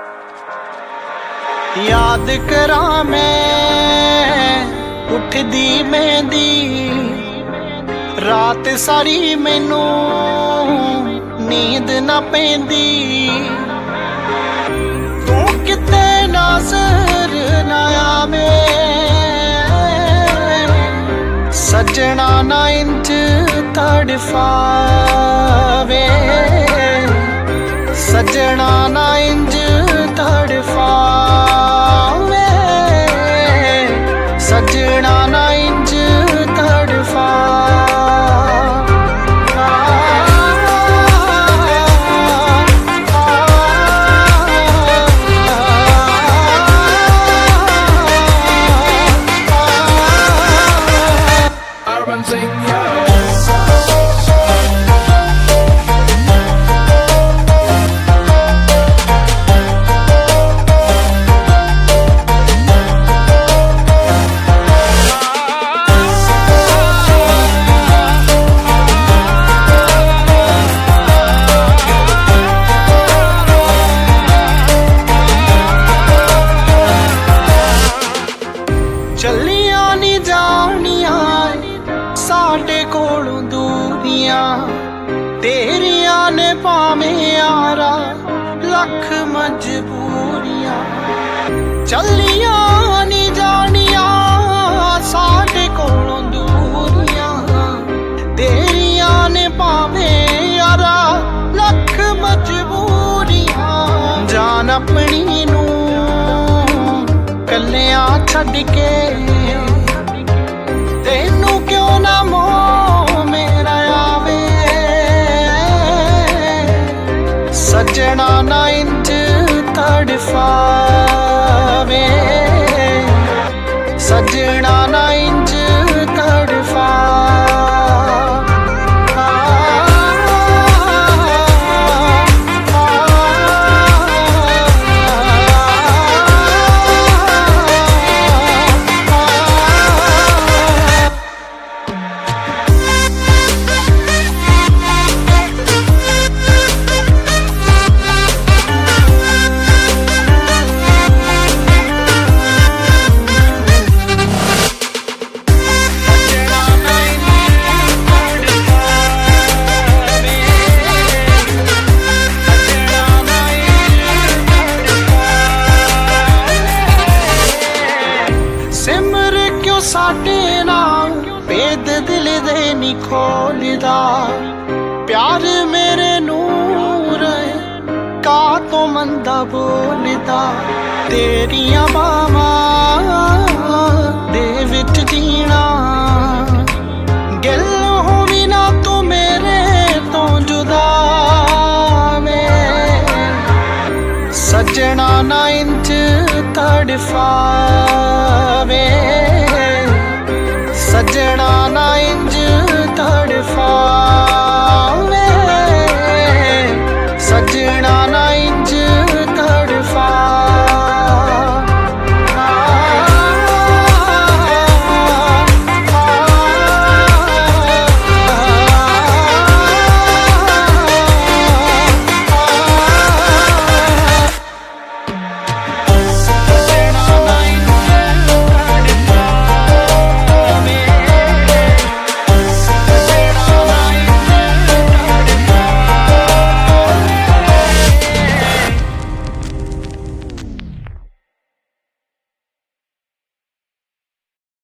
याद करा मैं उठदी मेहंदी रात सारी मैनू नींद ना पैंदी तू किते नज़र ना आवे सजना ना इंज तड़फावे सजना ना इंज तड़फावे सजना ना इंज तड़फा ਚੱਲੀਆਂ ਨੀ ਜਾਣੀਆਂ ਸਾਡੇ ਕੋਲੋਂ ਦੂਰੀਆਂ ਤੇਰੀਆਂ ਨੇ ਭਾਵੇਂ ਯਾਰਾ ਲੱਖ ਮਜਬੂਰੀਆਂ ਚੱਲੀਆਂ ਨੀ ਜਾਣੀਆਂ ਸਾਡੇ ਕੋਲੋਂ ਦੂਰੀਆਂ ਤੇਰੀਆਂ ਨੇ ਭਾਵੇਂ ਯਾਰਾ ਲੱਖ ਮਜਬੂਰੀਆਂ ਜਾਨ ਆਪਣੀ ਨੂੰ ਕੱਲਿਆਂ ਛੱਡ ਕੇ ਤੈਨੂੰ ਕਿਉਂ ਨਾ ਮੋਹ ਮੇਰਾ ਆਵੇ ਸਜਣਾ ਨਾ ਇੰਜ ਤੜਫਾਵੇ ਸਜਣਾ ਨਾ ਇੰਜ ਤੜਫਾ ਸਾਡੇ ਨਾਲ ਭੇਦ ਦਿਲ ਦੇ ਨੀ ਖੋਲਦਾ ਪਿਆਰ ਮੇਰੇ ਨੂਰ ਕਾ ਤੋਂ ਮੰਦਾ ਬੋਲਦਾ ਤੇਰੀਆਂ ਬਾਹਾਂ ਦੇ ਵਿੱਚ ਜੀਣਾ ਗਿਲ ਹੋਵੀ ਨਾ ਤੂੰ ਮੇਰੇ ਤੋਂ ਜੁਦਾ ਮੈਂ ਸਜਣਾ ਨਾ ਇੰਜ ਤੜਫਾਵੇ सजना ना इंज तड़फावे